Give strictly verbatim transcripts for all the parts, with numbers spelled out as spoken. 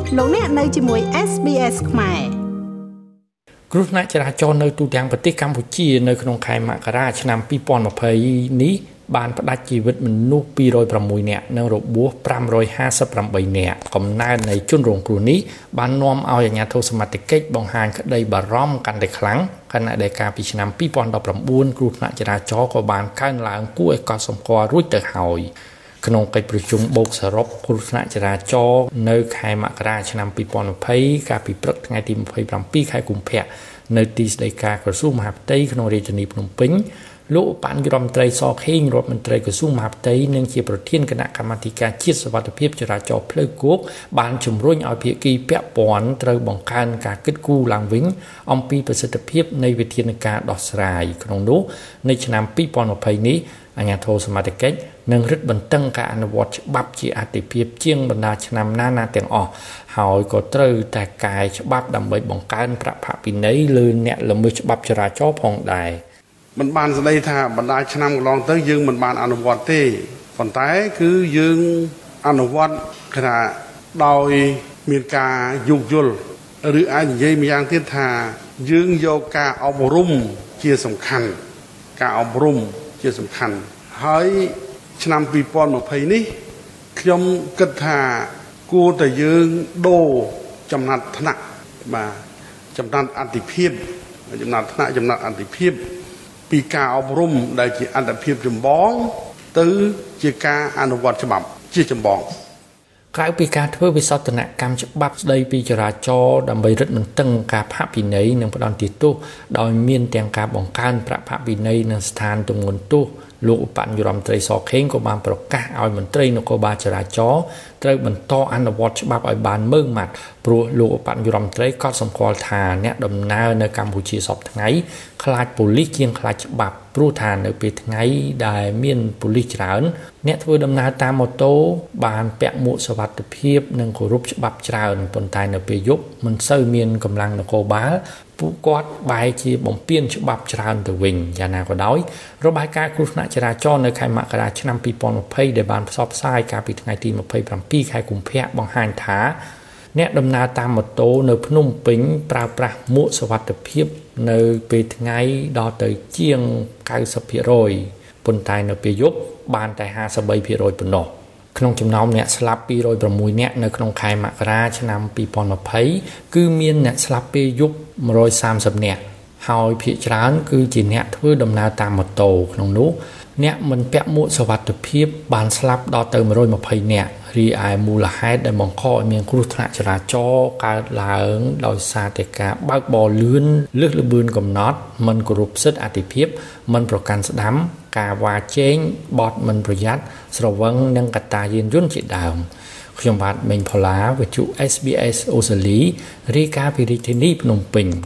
លោកអ្នកនៅជាមួយ เอส บี เอส ខ្មែរគ្រោះថ្នាក់ចរាចរណ៍នៅទូទាំងប្រទេសកម្ពុជានៅក្នុងខែមករាឆ្នាំពីរពាន់ម្ភៃនេះបានផ្តាច់ជីវិតមនុស្សពីររយប្រាំមួយនាក់និងរបួសប្រាំរយហាសិបប្រាំបីនាក់កំណើននៃជនរងគ្រោះនេះបាននាំឲ្យអាជ្ញាធរសមត្ថកិច្ចបង្ហាញក្តីបារម្ភកាន់តែខ្លាំងខណៈដែលកាលពីឆ្នាំពីរពាន់ដប់ប្រាំបួនគ្រោះថ្នាក់ចរាចរណ៍ក៏បានកើនឡើងគួរឲ្យកត់សម្គាល់រួចទៅហើយក្នុងកិច្ចប្រជុំបូកសរុបគ្រោះថ្នាក់ចរាចរណ៍នៅខែមករាឆ្នាំពីរពាន់ម្ភៃកាលពីព្រឹកថ្ងៃទីម្ភៃប្រាំពីរខែកុម្ភៈនៅទីស្តីការក្រសួងមហាផ្ទៃក្នុងរាជធានីភ្នំពេញលោកឧបនាយករដ្ឋមន្ត្រីសខេងរដ្ឋមន្ត្រីក្រសួងមហាផ្ទៃនិងជាប្រធានគណៈកម្មាធិការជាតិសុវត្ថិភាពចរាចរណ៍ផ្លូវគោកបានជំរុញឲ្យភាគីពាក់ព័ន្ធត្រូវបង្កើនការគិតគូរឡើងវិញអំពីប្រសិទ្ធភាពនៃវិធានការដោះស្រាយក្នុងនោះនៅឆ្នាំពីរពាន់ម្ភៃនេះអាជ្ញាធរសមត្ថកិច្ចនឹងរឹតបន្តឹងការអនុវត្តច្បាប់ជាអាទិភាពជាងបណ្ដាឆ្នាំណាណាទាំងអស់ហើយក៏ត្រូវតែកែច្បាប់ដើម្បីបង្កើនប្រាក់ផាកពិន័យលើអ្នកល្មើសច្បាប់ចរាចរណ៍ផងដែរមិនបានស្ដីថាបណ្ដាឆ្នាំកន្លងទៅយើងមិនបានអនុវត្តទេប៉ុន្តែគឺយើងអនុវត្តគណៈដោយមានការយោគយល់ឬអាចនិយាយម្យ៉ាងទៀតថាយើងយកការអប់រំជាសំខាន់ការអប់រំជាសំខាន់ហើយឆ្នាំពីរពាន់ម្ភៃនេះខ្ញុំគិតថាគួរតែយើងដូរចំណាត់ថ្នាក់បាទចំណាត់អតិភិបចំណាត់ថ្នាក់ចំណាត់អតិភិបពីការអប់រំដែលជាអន្តរភាពចម្បងទៅជាការអនុវត្តច្បាប់ជាចម្បងក្រៅពីការធ្វើវិសោធនកម្មច្បាប់ស្តីពីចរាចរណ៍ដើម្បីរឹតបន្តឹងការផាកពិន័យនិងផ្ដន្ទាទោសដោយមានទាំងការបង្កើនប្រាក់ផាកពិន័យនិងស្ថានទម្ងន់ទោសលោកឧបនាយករដ្ឋមន្ត្រីសខេងក៏បានប្រកាសឲ្យមន្ត្រីនគរបាលចរាចរណ៍ត្រូវបន្តអនុវត្តច្បាប់ឲ្យបានម៉ឺងម៉ាត់ព្រោះលោកឧបនាយករដ្ឋមន្ត្រីក៏សម្គាល់ថាអ្នកដំណើរនៅកម្ពុជាសពថ្ងៃខ្លាចប៉ូលីសជាងខ្លាចច្បាប់ព្រោះថានៅពេលថ្ងៃដែលមានប៉ូលីសច្រើនអ្នកធ្វើដំណើរតាមម៉ូតូបានពាក់មួកសុវត្ថិភាពនិងគោរពច្បាប់ច្រើនប៉ុន្តែនៅពេលយប់មិនសូវមានកម្លាំងនគរបាលពួកគាត់បែរជាបំពានច្បាប់ច្រើនទៅវិញយ៉ាងណាក៏ដោយរបាយការណ៍គ្រោះថ្នាក់ចរាចរណ៍នៅខែមករាឆ្នាំពីរពាន់ម្ភៃដែលបានផ្សព្វផ្សាយកាលពីថ្ងៃទីម្ភៃប្រាំពីរខែកុម្ភៈបង្ហាញថាអ្នកដំណើរតាមម៉ូតូនៅភ្នំពេញប្រើប្រាស់មួកសុវត្ថិភាពនៅពេលថ្ងៃដល់ទៅជាងកៅសិបភាគរយប៉ុន្តែនៅពេលយប់បានតែហាសិបបីភាគរយប៉ុណ្ណោះក្នុងចំណោមអ្នកស្លាប់ពីររយប្រាំមួយនាក់នៅក្នុងខែមករាឆ្នាំពីរពាន់ម្ភៃគឺមានអ្នកស្លាប់ពេលយប់មួយរយសាមសិបនាក់ហើយភាគច្រើនគឺជាអ្នកធ្វើដំណើរតាមម៉ូតូក្នុងនោះអ្នកមិនពាក់មួកសុវត្ថិភាពបានស្លាប់ដល់ទៅមួយរយម្ភៃនាក់រីឯមូលហេតុដែលបង្កឲ្យមានគ្រោះថ្នាក់ចរាចរណ៍កើតឡើងដោយសារតែការបើកបរលឿនលើសល្បឿនកំណត់មិនគោរពសិទ្ធិអាទិភាពមិនប្រកាន់ស្ដាំការវ៉ាជែងបទមិនប្រយ័ត្នស្រវឹងនិងកត្តាយានយន្តជាដើមខ្ញុំបាទមេងផល្លាវិទ្យុ เอส บี เอส អូស្ត្រាលីរាយការណ៍ពីរាជធានីភ្នំពេញ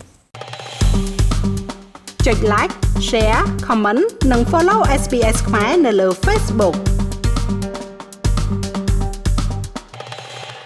ចុច like share comment និង follow เอส บี เอส ខ្មែរនៅលើ Facebook